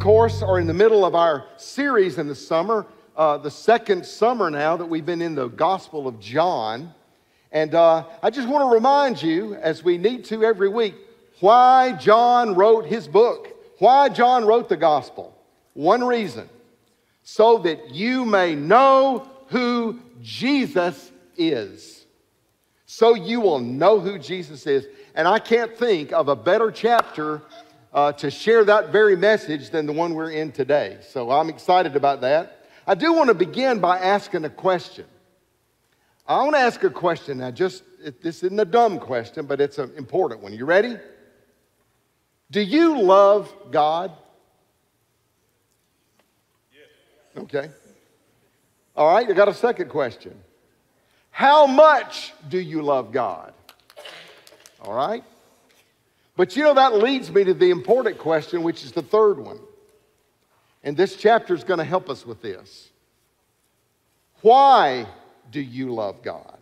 course, are in the middle of our series in the summer, the second summer now that we've been in the Gospel of John. And I just want to remind you, as we need to every week, why John wrote his book, why John wrote the Gospel. One reason, so that you may know who Jesus is. So you will know who Jesus is. And I can't think of a better chapter to share that very message than the one we're in today. So I'm excited about that. I do want to begin by asking a question. I want to ask a question. Now, this isn't a dumb question, but it's an important one. You ready? Do you love God? Yes. Okay. All right, I got a second question. How much do you love God? All right. But you know, that leads me to the important question, which is the third one. And this chapter is going to help us with this. Why do you love God?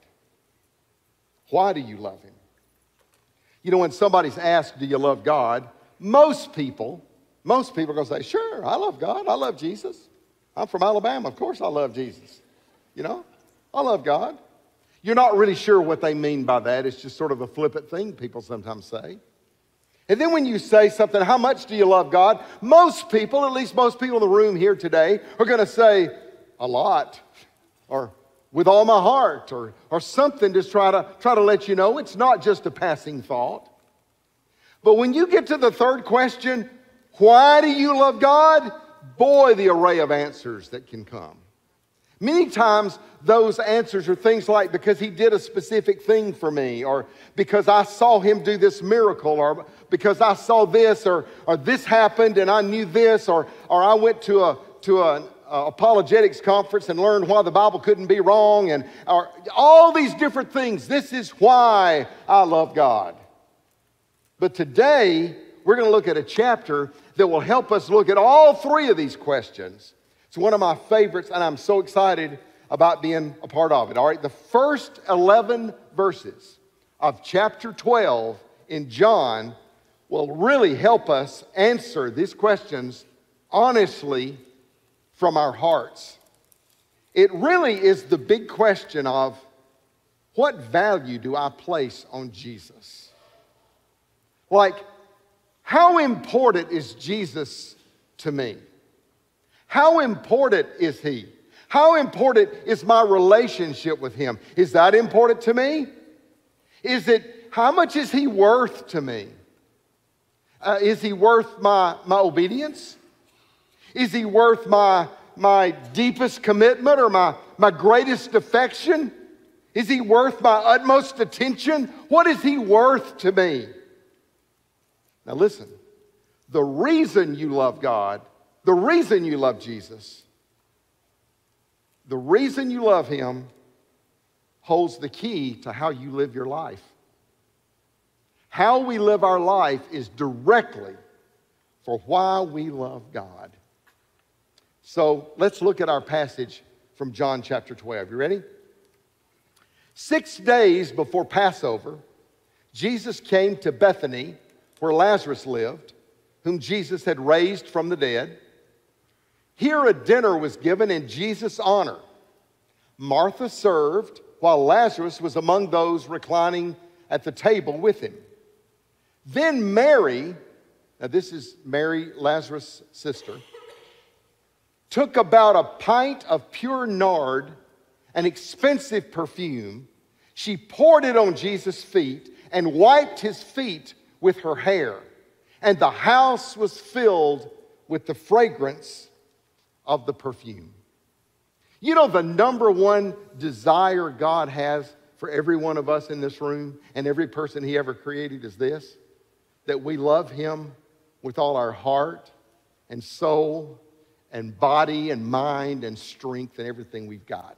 Why do you love Him? You know, when somebody's asked, do you love God? Most people are going to say, sure, I love God. I love Jesus. I'm from Alabama. Of course I love Jesus. You know, I love God. You're not really sure what they mean by that. It's just sort of a flippant thing people sometimes say. And then when you say something, how much do you love God? Most people, at least most people in the room here today, are going to say a lot, or with all my heart, or something to try to let you know it's not just a passing thought. But when you get to the third question, why do you love God? Boy, the array of answers that can come. Many times those answers are things like, because He did a specific thing for me, or because I saw Him do this miracle, or because I saw this, or this happened and I knew this, or I went to an apologetics conference and learned why the Bible couldn't be wrong, and or all these different things. This is why I love God. But today we're going to look at a chapter that will help us look at all three of these questions. It's one of my favorites, and I'm so excited about being a part of it. All right, the first 11 verses of chapter 12 in John will really help us answer these questions honestly from our hearts. It really is the big question of, what value do I place on Jesus? Like, how important is Jesus to me? How important is He? How important is my relationship with Him? Is that important to me? How much is He worth to me? Is He worth my obedience? Is He worth my deepest commitment, or my greatest affection? Is He worth my utmost attention? What is He worth to me? Now listen, the reason you love God, the reason you love Jesus, the reason you love Him holds the key to how you live your life. How we live our life is directly for why we love God. So let's look at our passage from John chapter 12. You ready? 6 days before Passover, Jesus came to Bethany, where Lazarus lived, whom Jesus had raised from the dead. Here a dinner was given in Jesus' honor. Martha served, while Lazarus was among those reclining at the table with him. Then Mary, now this is Mary, Lazarus' sister, took about a pint of pure nard, an expensive perfume. She poured it on Jesus' feet and wiped His feet with her hair. And the house was filled with the fragrance of the perfume. You know, the number one desire God has for every one of us in this room and every person He ever created is this: that we love Him with all our heart and soul and body and mind and strength and everything we've got.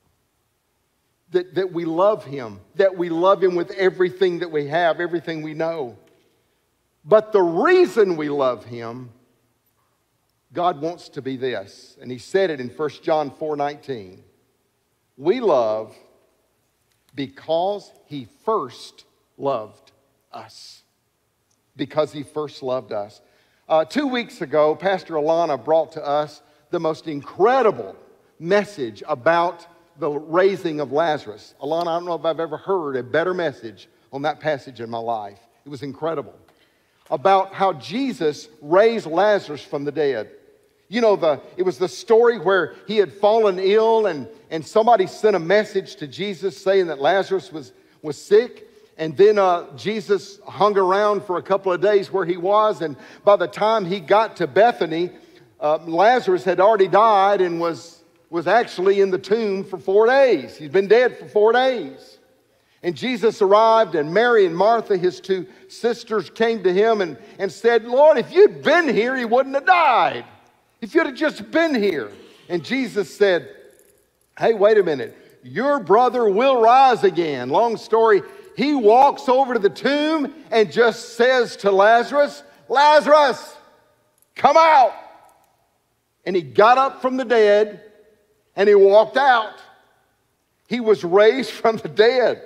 That we love Him, that we love Him with everything that we have, everything we know. But the reason we love Him, God wants to be this. And He said it in 1 John 4:19. We love because He first loved us. Because He first loved us. 2 weeks ago, Pastor Alana brought to us the most incredible message about the raising of Lazarus. Alana, I don't know if I've ever heard a better message on that passage in my life. It was incredible. About how Jesus raised Lazarus from the dead. You know, it was the story where he had fallen ill and somebody sent a message to Jesus saying that Lazarus was sick. And then Jesus hung around for a couple of days where he was. And by the time he got to Bethany, Lazarus had already died and was actually in the tomb for 4 days. He'd been dead for 4 days. And Jesus arrived, and Mary and Martha, his two sisters, came to him and said, Lord, if you'd been here, he wouldn't have died. If you'd have just been here. And Jesus said, hey, wait a minute. Your brother will rise again. Long story. He walks over to the tomb and just says to Lazarus, Lazarus, come out. And he got up from the dead and he walked out. He was raised from the dead.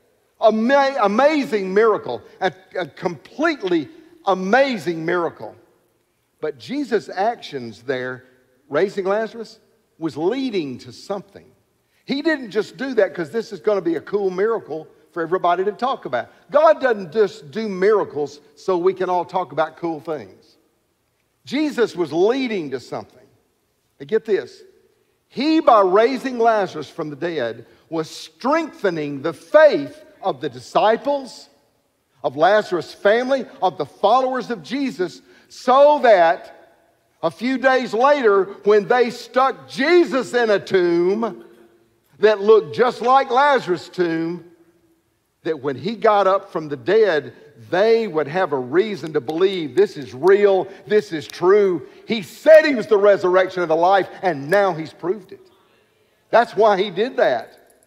Amazing miracle. A completely amazing miracle. But Jesus' actions there, raising Lazarus, was leading to something. He didn't just do that because this is going to be a cool miracle for everybody to talk about. God doesn't just do miracles so we can all talk about cool things. Jesus was leading to something. Now get this. He, by raising Lazarus from the dead, was strengthening the faith of the disciples, of Lazarus' family, of the followers of Jesus, so that a few days later, when they stuck Jesus in a tomb that looked just like Lazarus' tomb, that when he got up from the dead, they would have a reason to believe this is real, this is true. He said he was the resurrection of the life, and now he's proved it. That's why he did that.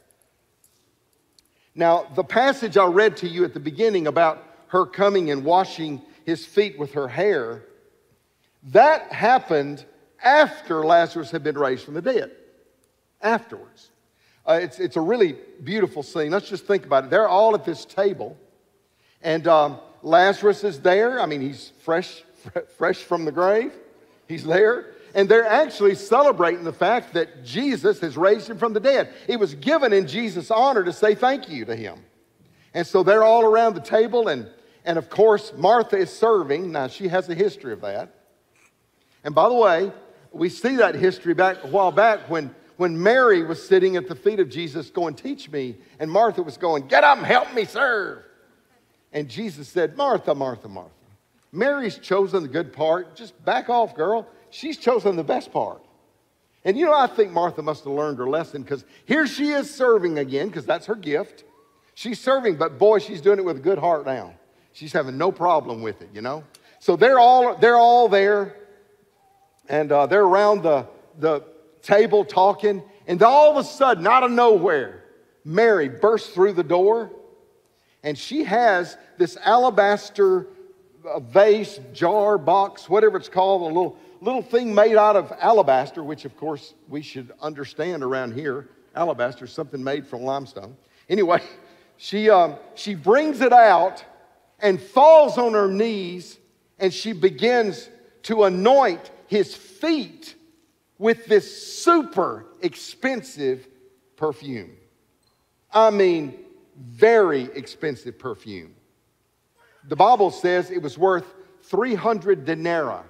Now, the passage I read to you at the beginning about her coming and washing his feet with her hair, that happened after Lazarus had been raised from the dead. Afterwards. It's a really beautiful scene. Let's just think about it. They're all at this table, and Lazarus is there. I mean, he's fresh from the grave. He's there. And they're actually celebrating the fact that Jesus has raised him from the dead. It was given in Jesus' honor to say thank you to him. And so they're all around the table, and of course, Martha is serving. Now, she has a history of that. And by the way, we see that history a while back when Mary was sitting at the feet of Jesus going, teach me. And Martha was going, get up and help me serve. And Jesus said, Martha, Martha, Martha, Mary's chosen the good part. Just back off, girl. She's chosen the best part. And you know, I think Martha must have learned her lesson, because here she is serving again, because that's her gift. She's serving, but boy, she's doing it with a good heart now. She's having no problem with it, you know. So they're all there, and they're around the table talking, and all of a sudden, out of nowhere, Mary bursts through the door, and she has this alabaster vase, jar, box, whatever it's called, a little thing made out of alabaster, which of course we should understand around here. Alabaster is something made from limestone. Anyway, she brings it out and falls on her knees, and she begins to anoint his feet with this super expensive perfume. I mean, very expensive perfume. The Bible says it was worth 300 denarii.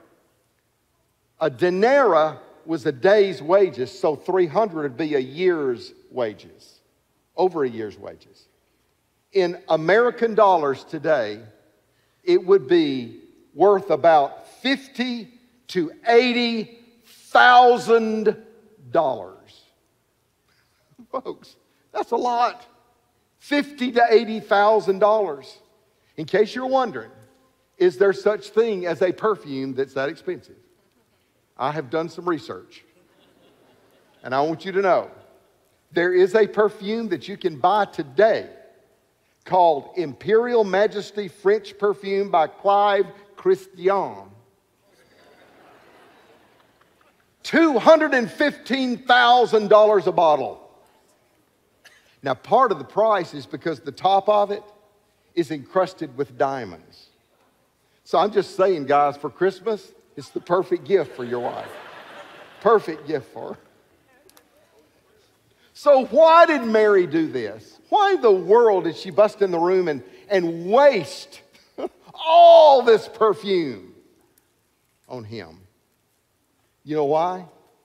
A denarii was a day's wages, so 300 would be a year's wages, over a year's wages. In American dollars today, it would be worth about $50,000 to $80,000. Folks, that's a lot. $50,000 to $80,000. In case you're wondering, is there such thing as a perfume that's that expensive? I have done some research, and I want you to know there is a perfume that you can buy today called Imperial Majesty French Perfume by Clive Christian. $215,000 a bottle. Now, part of the price is because the top of it is encrusted with diamonds. So I'm just saying, guys, for Christmas, it's the perfect gift for your wife. Perfect gift for her. So why did Mary do this? Why in the world did she bust in the room and waste all this perfume on him? You know why?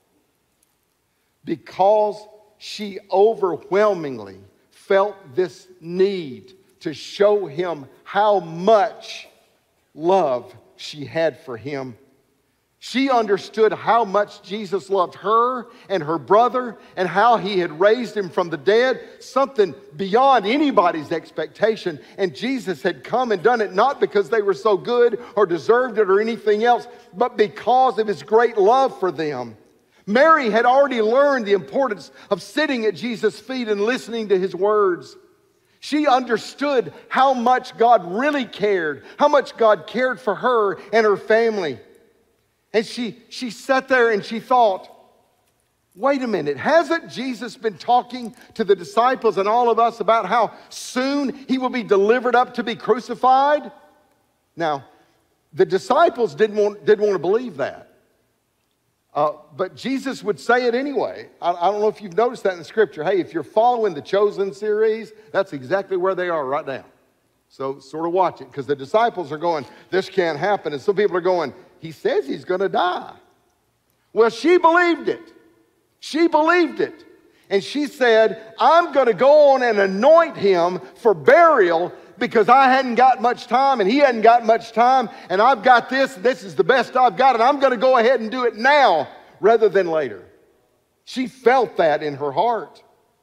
Because she overwhelmingly felt this need to show him how much love she had for him. She understood how much Jesus loved her and her brother and how he had raised him from the dead, something beyond anybody's expectation. And Jesus had come and done it not because they were so good or deserved it or anything else, but because of his great love for them. Mary had already learned the importance of sitting at Jesus' feet and listening to his words. She understood how much God really cared, how much God cared for her and her family. And she sat there and she thought, wait a minute, hasn't Jesus been talking to the disciples and all of us about how soon he will be delivered up to be crucified? Now, the disciples didn't want to believe that. But Jesus would say it anyway. I don't know if you've noticed that in the scripture. Hey, if you're following the Chosen series, that's exactly where they are right now. So sort of watch it, because the disciples are going, this can't happen. And some people are going, he says he's going to die. Well, she believed it. She believed it. And she said, I'm going to go on and anoint him for burial because I hadn't got much time and he hadn't got much time. And I've got this. This is the best I've got. And I'm going to go ahead and do it now rather than later. She felt that in her heart.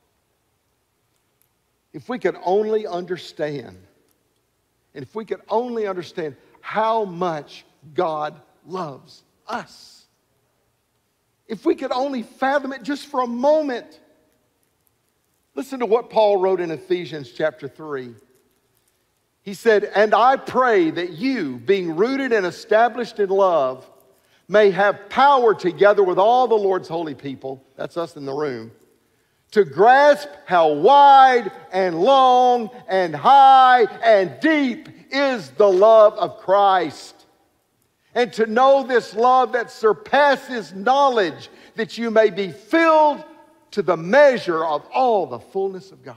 If we could only understand, and if we could only understand how much God loves us. If we could only fathom it just for a moment. Listen to what Paul wrote in Ephesians chapter 3. He said, and I pray that you, being rooted and established in love, may have power together with all the Lord's holy people, that's us in the room, to grasp how wide and long and high and deep is the love of Christ. And to know this love that surpasses knowledge, that you may be filled to the measure of all the fullness of God.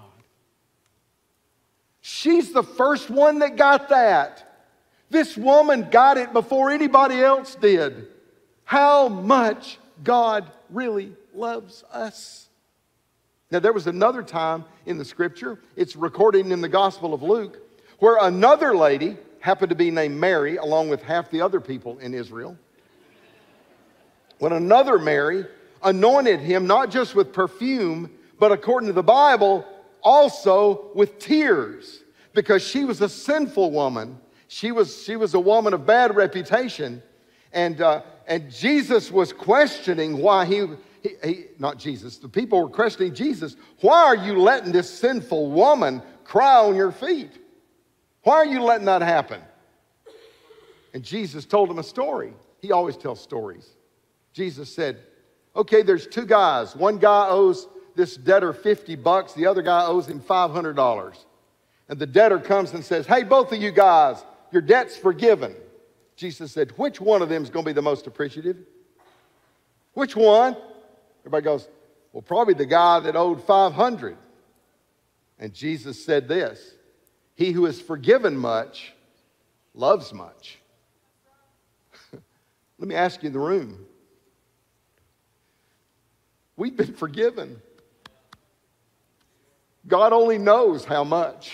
She's the first one that got that. This woman got it before anybody else did. How much God really loves us. Now, there was another time in the scripture, it's recorded in the Gospel of Luke, where another lady happened to be named Mary, along with half the other people in Israel. When another Mary anointed him not just with perfume, but according to the Bible, also with tears, because she was a sinful woman. She was a woman of bad reputation, and Jesus was questioning why not Jesus, the people were questioning Jesus. Why are you letting this sinful woman cry on your feet? Why are you letting that happen? And Jesus told him a story. He always tells stories. Jesus said, okay, there's two guys. One guy owes this debtor $50. The other guy owes him $500. And the debtor comes and says, hey, both of you guys, your debt's forgiven. Jesus said, which one of them is going to be the most appreciative? Which one? Everybody goes, well, probably the guy that owed $500. And Jesus said this, he who is forgiven much loves much. Let me ask you in the room. We've been forgiven. God only knows how much.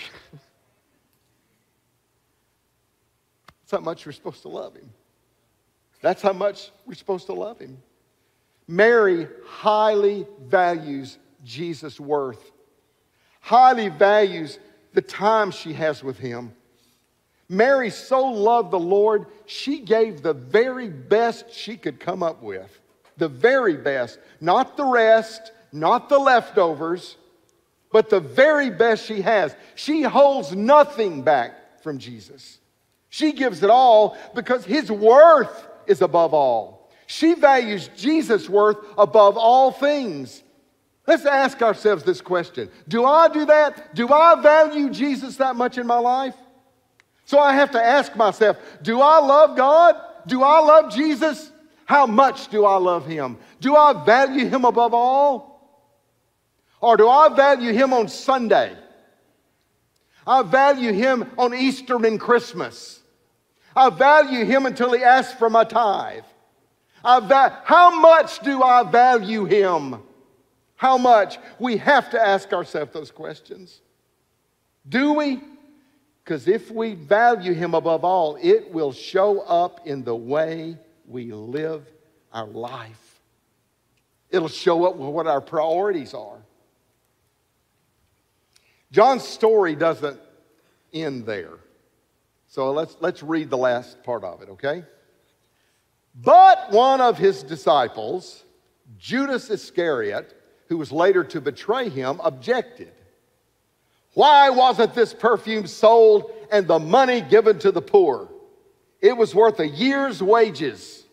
That's how much we're supposed to love him. That's how much we're supposed to love him. Mary highly values Jesus' worth. Highly values the time she has with him. Mary so loved the Lord, she gave the very best she could come up with. The very best. Not the rest, not the leftovers, but the very best she has. She holds nothing back from Jesus. She gives it all because his worth is above all. She values Jesus' worth above all things. Let's ask ourselves this question. Do I do that? Do I value Jesus that much in my life? So I have to ask myself, do I love God? Do I love Jesus? How much do I love Him? Do I value Him above all? Or do I value Him on Sunday? I value Him on Easter and Christmas. I value Him until He asks for my tithe. How much do I value Him? How much? We have to ask ourselves those questions. Do we? Because if we value Him above all, it will show up in the way we live our life. It'll show up with what our priorities are. John's story doesn't end there. So let's read the last part of it, okay? But one of His disciples, Judas Iscariot, who was later to betray Him, objected. Why wasn't this perfume sold and the money given to the poor? It was worth a year's wages.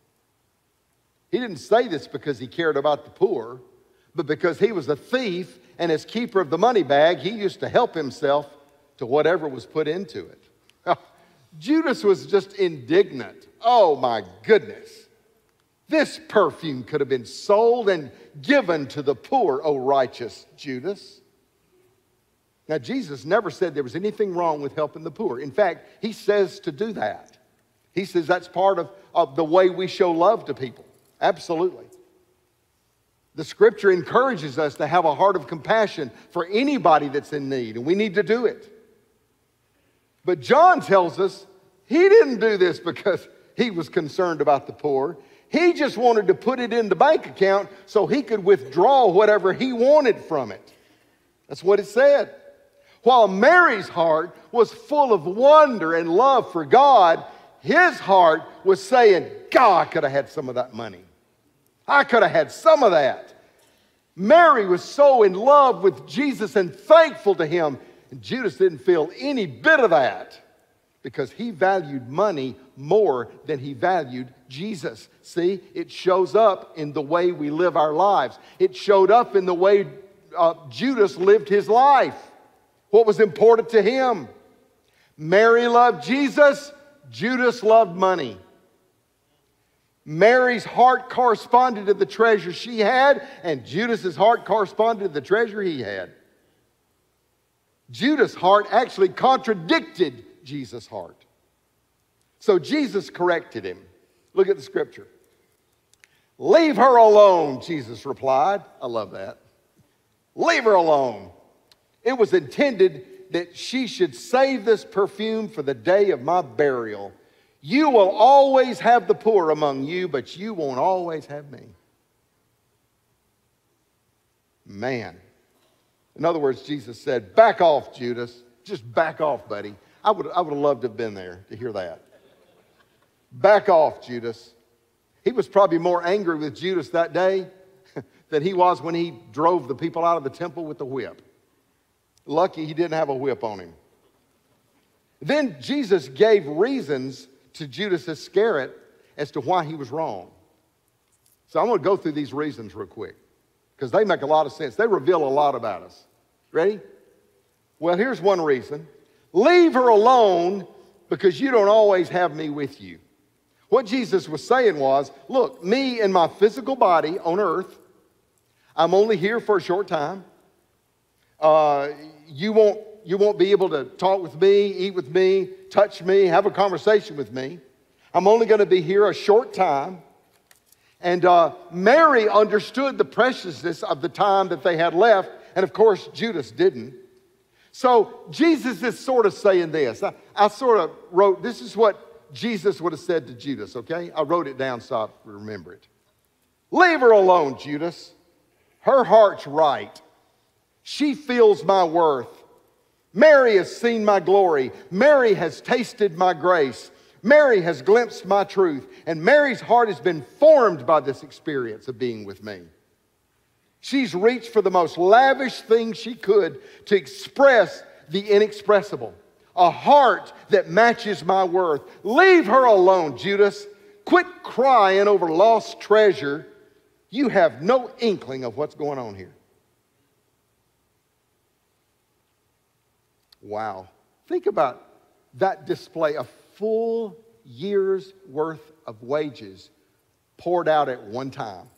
He didn't say this because he cared about the poor, but because he was a thief, and as keeper of the money bag, he used to help himself to whatever was put into it. Judas was just indignant. Oh my goodness. This perfume could have been sold and given to the poor, O righteous Judas. Now, Jesus never said there was anything wrong with helping the poor. In fact, He says to do that. He says that's part of the way we show love to people. Absolutely. The Scripture encourages us to have a heart of compassion for anybody that's in need, and we need to do it. But John tells us he didn't do this because he was concerned about the poor. He just wanted to put it in the bank account so he could withdraw whatever he wanted from it. That's what it said. While Mary's heart was full of wonder and love for God, his heart was saying, God, I could have had some of that money. I could have had some of that. Mary was so in love with Jesus and thankful to Him. And Judas didn't feel any bit of that because he valued money more than he valued Jesus. See, it shows up in the way we live our lives. It showed up in the way Judas lived his life. What was important to him? Mary loved Jesus. Judas loved money. Mary's heart corresponded to the treasure she had, and Judas's heart corresponded to the treasure he had. Judas' heart actually contradicted Jesus' heart. So Jesus corrected him. Look at the Scripture. Leave her alone, Jesus replied. I love that. Leave her alone. It was intended that she should save this perfume for the day of my burial. You will always have the poor among you, but you won't always have me. Man. In other words, Jesus said, back off, Judas. Just back off, buddy. I would have loved to have been there to hear that. Back off, Judas. He was probably more angry with Judas that day than he was when he drove the people out of the temple with the whip. Lucky he didn't have a whip on him. Then Jesus gave reasons to Judas Iscariot as to why he was wrong. So I'm going to go through these reasons real quick because they make a lot of sense. They reveal a lot about us. Ready? Well, here's one reason. Leave her alone because you don't always have me with you. What Jesus was saying was, look, me and my physical body on earth, I'm only here for a short time. You won't be able to talk with me, eat with me, touch me, have a conversation with me. I'm only going to be here a short time. And Mary understood the preciousness of the time that they had left. And of course, Judas didn't. So Jesus is sort of saying this. I sort of wrote, this is what Jesus would have said to Judas, okay? I wrote it down so I remember it. Leave her alone, Judas. Her heart's right. She feels my worth. Mary has seen my glory. Mary has tasted my grace. Mary has glimpsed my truth. And Mary's heart has been formed by this experience of being with me. She's reached for the most lavish thing she could to express the inexpressible. A heart that matches my worth. Leave her alone, Judas. Quit crying over lost treasure. You have no inkling of what's going on here. Wow. Think about that display, a full year's worth of wages poured out at one time.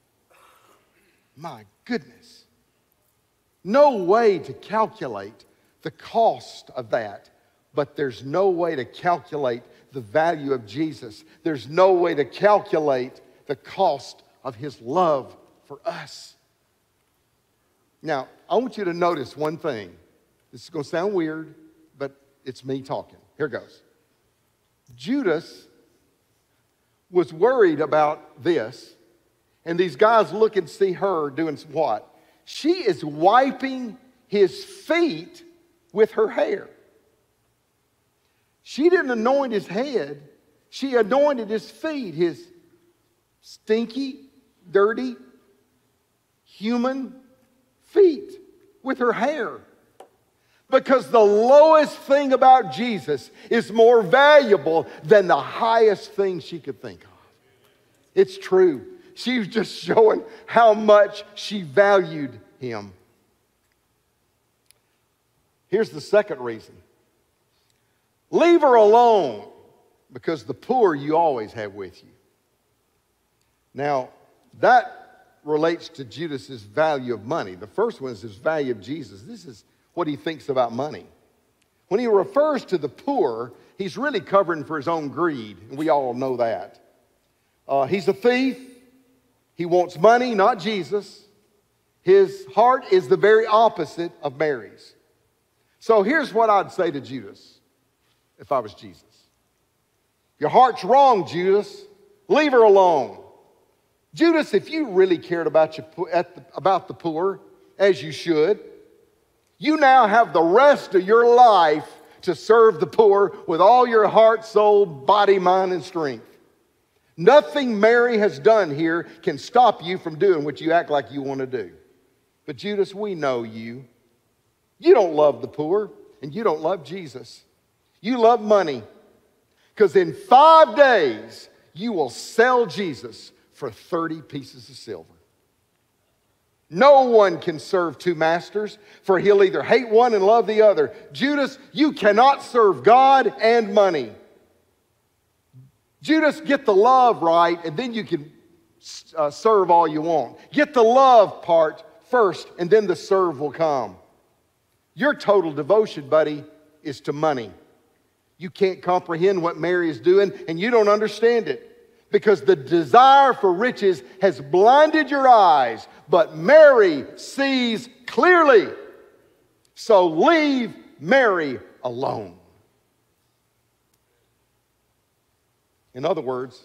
My goodness. No way to calculate the cost of that, but there's no way to calculate the value of Jesus. There's no way to calculate the cost of his love for us. Now, I want you to notice one thing. This is going to sound weird, but it's me talking. Here goes. Judas was worried about this, and these guys look and see her doing what? She is wiping his feet with her hair. She didn't anoint his head. She anointed his feet, his stinky, dirty, human feet with her hair. Because the lowest thing about Jesus is more valuable than the highest thing she could think of. It's true. She was just showing how much she valued him. Here's the second reason. Leave her alone, because the poor you always have with you. Now, that relates to Judas's value of money. The first one is his value of Jesus. This is what he thinks about money. When he refers to the poor, he's really covering for his own greed, and we all know that. He's a thief. He wants money, not Jesus. His heart is the very opposite of Mary's. So here's what I'd say to Judas if I was Jesus. Your heart's wrong, Judas. Leave her alone. Judas, if you really cared about the poor, as you should, you now have the rest of your life to serve the poor with all your heart, soul, body, mind, and strength. Nothing Mary has done here can stop you from doing what you act like you want to do. But Judas, we know you. You don't love the poor, and you don't love Jesus. You love money. Because in 5 days, you will sell Jesus for 30 pieces of silver. No one can serve two masters, for he'll either hate one and love the other. Judas, you cannot serve God and money. Judas, get the love right, and then you can serve all you want. Get the love part first, and then the serve will come. Your total devotion, buddy, is to money. You can't comprehend what Mary is doing, and you don't understand it. Because the desire for riches has blinded your eyes, but Mary sees clearly. So leave Mary alone. In other words,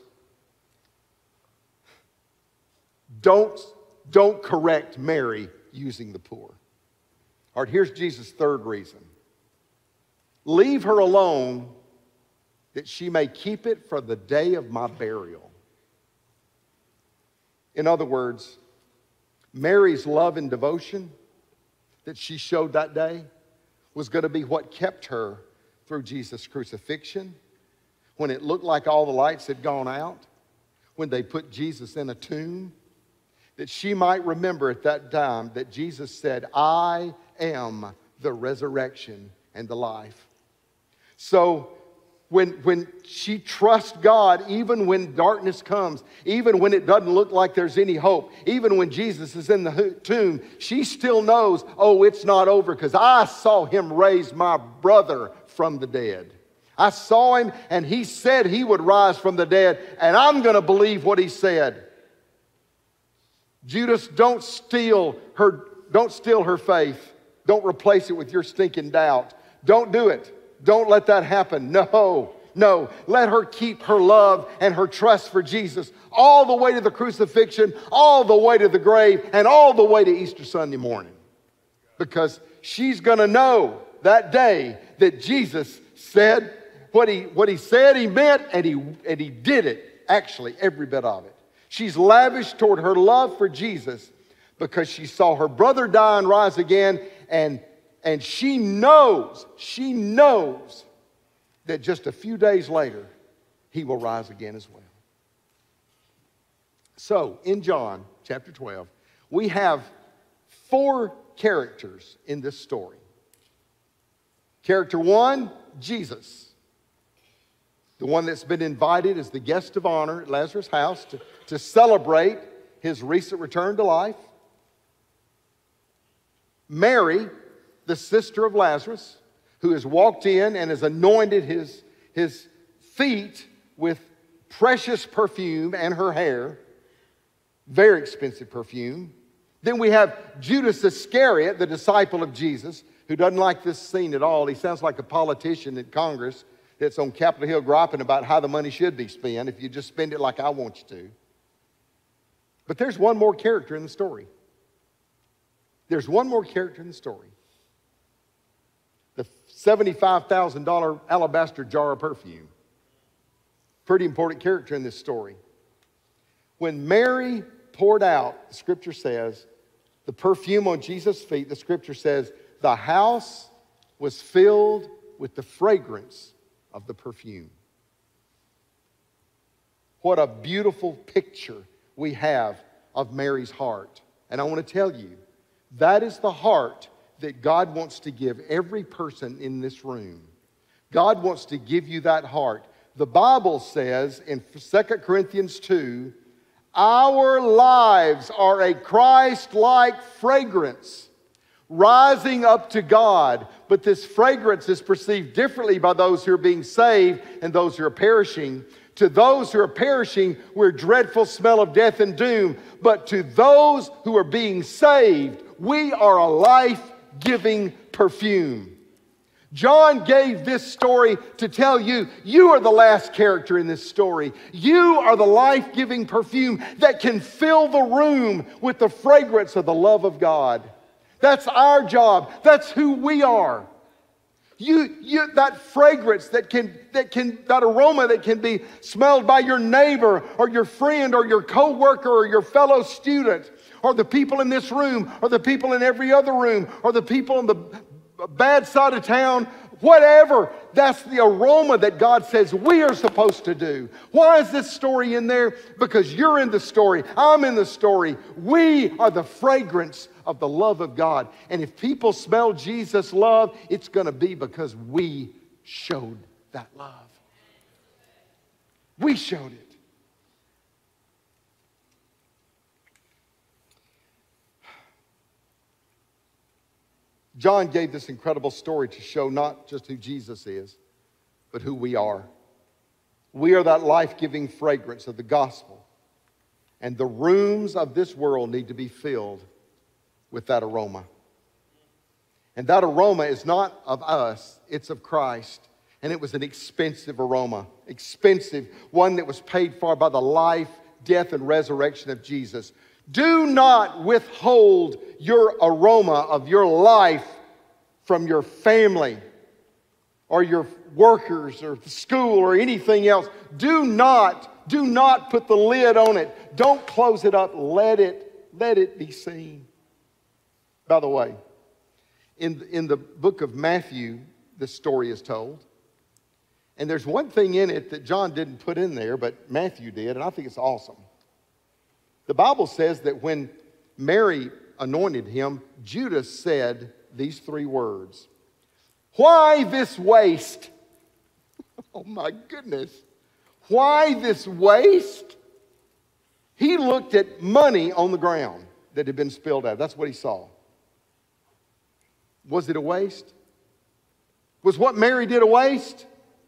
don't correct Mary using the poor. All right, here's Jesus' third reason. Leave her alone that she may keep it for the day of my burial. In other words, Mary's love and devotion that she showed that day was going to be what kept her through Jesus' crucifixion, when it looked like all the lights had gone out, when they put Jesus in a tomb, that she might remember at that time that Jesus said, I am the resurrection and the life. So when she trusts God, even when darkness comes, even when it doesn't look like there's any hope, even when Jesus is in the tomb, she still knows, oh, it's not over, because I saw him raise my brother from the dead. I saw him, and he said he would rise from the dead, and I'm going to believe what he said. Judas, don't steal her faith. Don't replace it with your stinking doubt. Don't do it. Don't let that happen. No. Let her keep her love and her trust for Jesus all the way to the crucifixion, all the way to the grave, and all the way to Easter Sunday morning. Because she's going to know that day that Jesus said what he said he meant, and he did it, actually, every bit of it. She's lavished toward her love for Jesus because she saw her brother die and rise again, and she knows that just a few days later, he will rise again as well. So, in John chapter 12, we have 4 characters in this story. Character 1, Jesus. the one that's been invited as the guest of honor at Lazarus' house to celebrate his recent return to life. Mary, the sister of Lazarus, who has walked in and has anointed his feet with precious perfume and her hair, very expensive perfume. Then we have Judas Iscariot, the disciple of Jesus, who doesn't like this scene at all. He sounds like a politician at Congress that's on Capitol Hill griping about how the money should be spent if you just spend it like I want you to. But there's one more character in the story. There's one more character in the story. The $75,000 alabaster jar of perfume. Pretty important character in this story. When Mary poured out, the scripture says, the perfume on Jesus' feet, the scripture says, the house was filled with the fragrance of the perfume. What a beautiful picture we have of Mary's heart. And I want to tell you, that is the heart that God wants to give every person in this room. God wants to give you that heart. The Bible says in 2 Corinthians 2, our lives are a Christ-like fragrance rising up to God. But this fragrance is perceived differently by those who are being saved and those who are perishing. To those who are perishing, we're a dreadful smell of death and doom. But to those who are being saved, we are a life-giving perfume. John gave this story to tell you, you are the last character in this story. You are the life-giving perfume that can fill the room with the fragrance of the love of God. That's our job. That's who we are. That fragrance that aroma that can be smelled by your neighbor or your friend or your coworker or your fellow student or the people in this room or the people in every other room or the people on the bad side of town, whatever. That's the aroma that God says we are supposed to do. Why is this story in there? Because you're in the story. I'm in the story. We are the fragrance of the love of God. And if people smell Jesus' love, it's going to be because we showed that love. We showed it. John gave this incredible story to show not just who Jesus is, but who we are. We are that life-giving fragrance of the gospel. And the rooms of this world need to be filled with that aroma. And that aroma is not of us, it's of Christ. And it was an expensive aroma. Expensive, one that was paid for by the life, death, and resurrection of Jesus. Do not withhold your aroma of your life from your family or your workers or the school or anything else. Do not put the lid on it. Don't close it up. Let it be seen. By the way, in the book of Matthew, this story is told. And there's one thing in it that John didn't put in there, but Matthew did, and I think it's awesome. The Bible says that when Mary anointed him, Judas said these three words. Why this waste? Oh my goodness. Why this waste? He looked at money on the ground that had been spilled out. That's what he saw. Was it a waste? Was what Mary did a waste?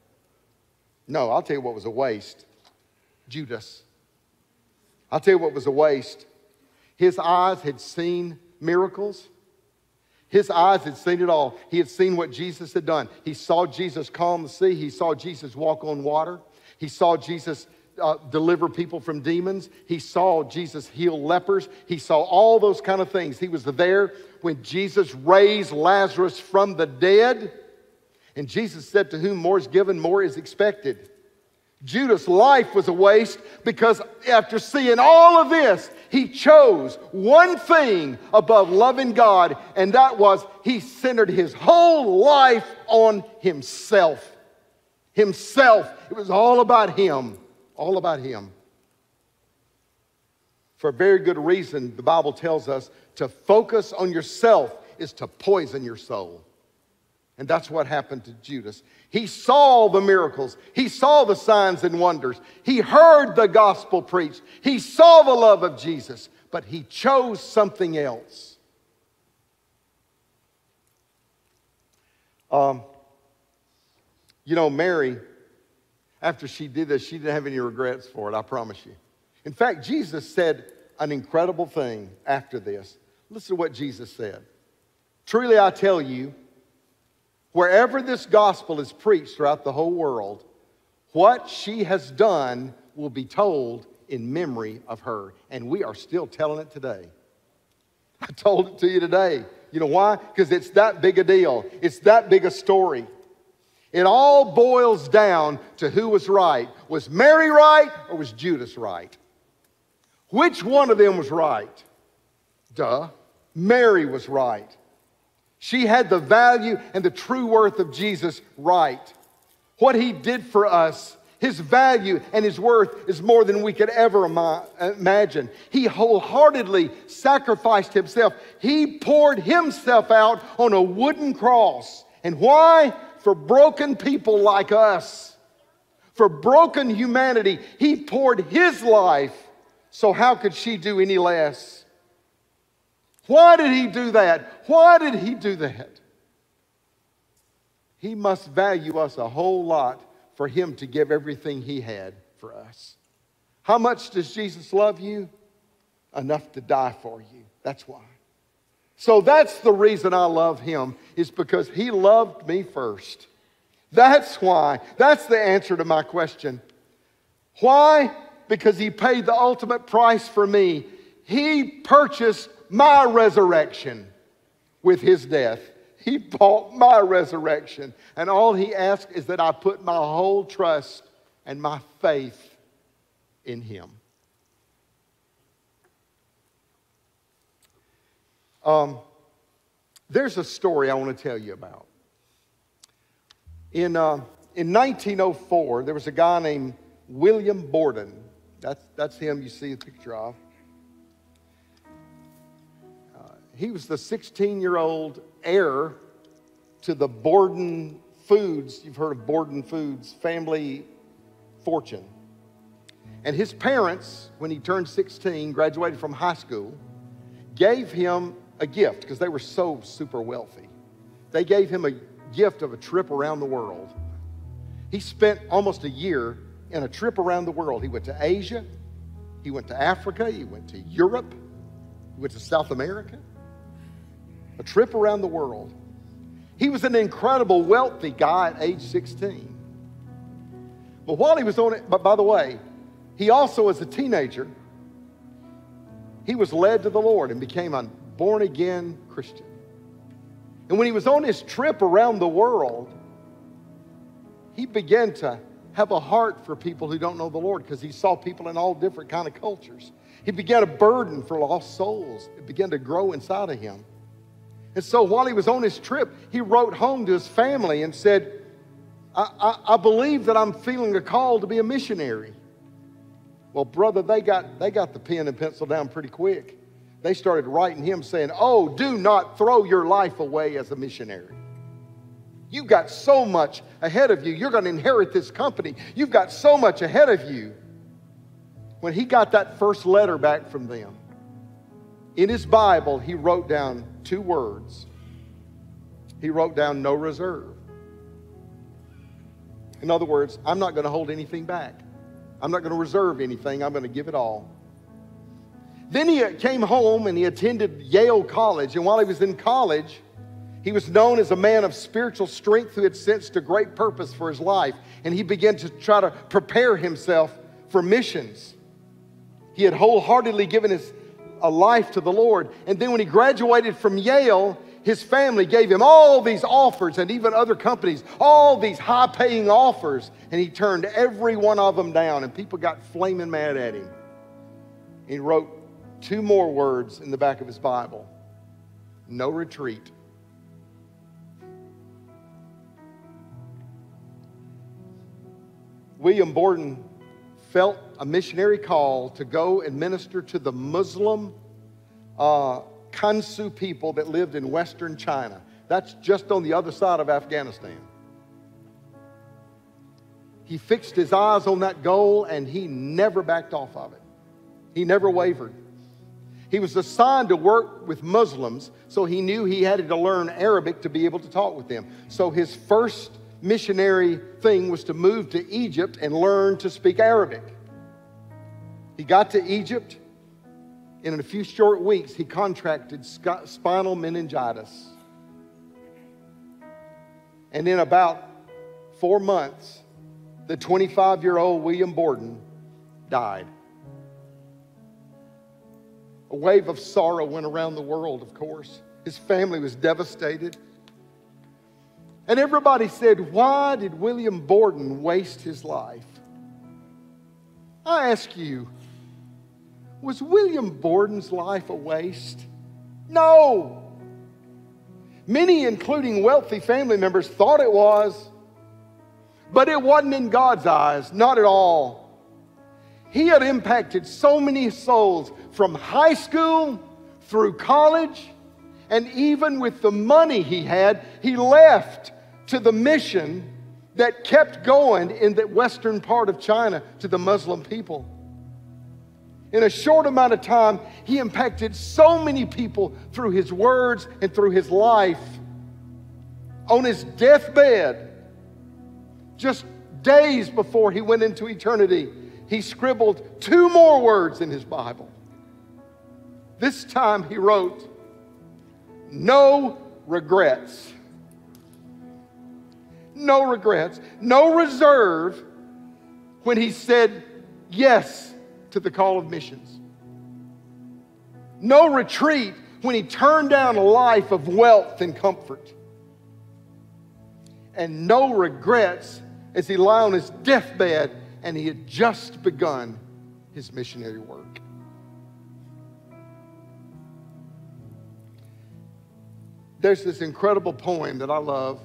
No, I'll tell you what was a waste. Judas. I'll tell you what was a waste. His eyes had seen miracles. His eyes had seen it all. He had seen what Jesus had done. He saw Jesus calm the sea. He saw Jesus walk on water. He saw Jesus deliver people from demons. He saw Jesus heal lepers. He saw all those kind of things. He was there when Jesus raised Lazarus from the dead. And Jesus said, to whom more is given, more is expected. Judas' life was a waste because after seeing all of this, he chose one thing above loving God, and that was he centered his whole life on himself. Himself. It was all about him. All about him. For a very good reason, the Bible tells us to focus on yourself is to poison your soul. And that's what happened to Judas. He saw the miracles. He saw the signs and wonders. He heard the gospel preached. He saw the love of Jesus, but he chose something else. Mary, after she did this, she didn't have any regrets for it, I promise you. In fact, Jesus said an incredible thing after this. Listen to what Jesus said. Truly I tell you, wherever this gospel is preached throughout the whole world, what she has done will be told in memory of her. And we are still telling it today. I told it to you today. You know why? Because it's that big a deal. It's that big a story. It all boils down to who was right. Was Mary right or was Judas right? Which one of them was right? Duh. Mary was right. She had the value and the true worth of Jesus right. What he did for us, his value and his worth is more than we could ever imagine. He wholeheartedly sacrificed himself. He poured himself out on a wooden cross. And why? For broken people like us. For broken humanity, he poured his life. So how could she do any less? Why did he do that? Why did he do that? He must value us a whole lot for him to give everything he had for us. How much does Jesus love you? Enough to die for you. That's why. So that's the reason I love him, is because he loved me first. That's why. That's the answer to my question. Why? Because he paid the ultimate price for me. He purchased my resurrection with his death. He bought my resurrection. And all he asks is that I put my whole trust and my faith in him. There's a story I want to tell you about. In 1904, there was a guy named William Borden. That's him you see a picture of. He was the 16-year-old heir to the Borden Foods, you've heard of Borden Foods, family fortune. And his parents, when he turned 16, graduated from high school, gave him a gift because they were so super wealthy. They gave him a gift of a trip around the world. He spent almost a year in a trip around the world. He went to Asia, he went to Africa, he went to Europe, he went to South America. A trip around the world. He was an incredible wealthy guy at age 16. But while he was on it, but by the way, he also as a teenager, he was led to the Lord and became a born-again Christian. And when he was on his trip around the world, he began to have a heart for people who don't know the Lord because he saw people in all different kind of cultures. He began a burden for lost souls. It began to grow inside of him. And so while he was on his trip, he wrote home to his family and said, I believe that I'm feeling a call to be a missionary. Well, brother, they got the pen and pencil down pretty quick. They started writing him saying, oh, do not throw your life away as a missionary. You've got so much ahead of you. You're going to inherit this company. You've got so much ahead of you. When he got that first letter back from them, in his Bible, he wrote down 2 words. He wrote down no reserve. In other words, I'm not going to hold anything back. I'm not going to reserve anything. I'm going to give it all. Then he came home and he attended Yale College. And while he was in college, he was known as a man of spiritual strength who had sensed a great purpose for his life. And he began to try to prepare himself for missions. He had wholeheartedly given his life to the Lord. And then when he graduated from Yale, his family gave him all these offers, and even other companies, all these high-paying offers. And he turned every one of them down, and people got flaming mad at him. He wrote 2 more words in the back of his Bible. No retreat. William Borden felt a missionary call to go and minister to the Muslim Kansu people that lived in Western China. That's just on the other side of Afghanistan. He fixed his eyes on that goal and he never backed off of it. He never wavered. He was assigned to work with Muslims, so he knew he had to learn Arabic to be able to talk with them. So his first missionary thing was to move to Egypt and learn to speak Arabic. He got to Egypt, and in a few short weeks, he contracted spinal meningitis. And in about 4 months, the 25-year-old William Borden died. A wave of sorrow went around the world, of course. His family was devastated. And everybody said, why did William Borden waste his life? I ask you, was William Borden's life a waste? No. Many, including wealthy family members, thought it was. But it wasn't in God's eyes, not at all. He had impacted so many souls from high school through college, and even with the money he had, he left to the mission that kept going in the western part of China to the Muslim people. In a short amount of time, he impacted so many people through his words and through his life. On his deathbed, just days before he went into eternity, he scribbled 2 more words in his Bible. This time he wrote, "No regrets." No regrets, no reserve when he said yes to the call of missions. No retreat when he turned down a life of wealth and comfort. And no regrets as he lay on his deathbed and he had just begun his missionary work. There's this incredible poem that I love.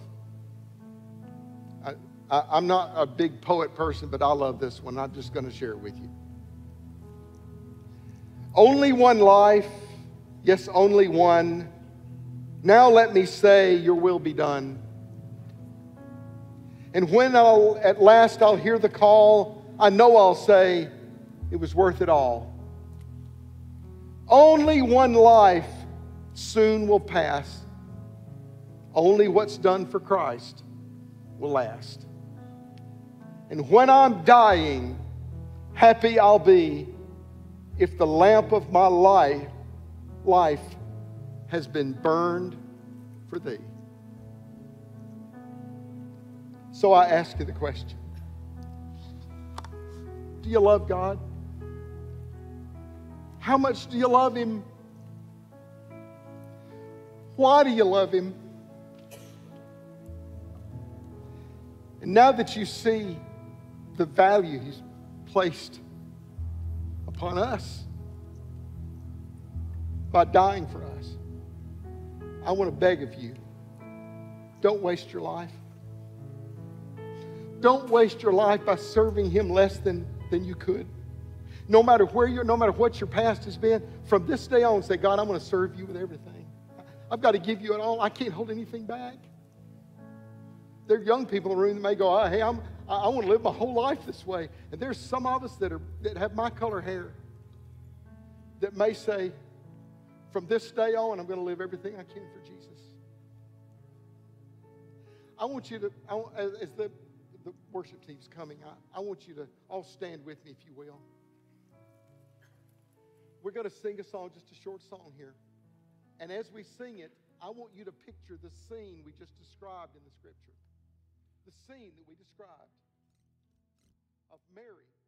I'm not a big poet person, but I love this one. I'm just going to share it with you. Only one life, yes, only one. Now let me say, your will be done. And when at last I'll hear the call, I know I'll say, it was worth it all. Only one life soon will pass. Only what's done for Christ will last. And when I'm dying, happy I'll be if the lamp of my life has been burned for thee. So I ask you the question, do you love God? How much do you love Him? Why do you love Him? And now that you see the value He's placed upon us by dying for us, I want to beg of you, don't waste your life. Don't waste your life by serving Him less than you could. No matter where you're, no matter what your past has been, from this day on, say, God, I'm going to serve you with everything. I've got to give you it all. I can't hold anything back. There are young people in the room that may go, hey, I want to live my whole life this way. And there's some of us that have my color hair that may say, from this day on, I'm going to live everything I can for Jesus. I want you to, as the worship team's coming, I want you to all stand with me, if you will. We're going to sing a song, just a short song here. And as we sing it, I want you to picture the scene we just described in the Scripture. The scene that we described of Mary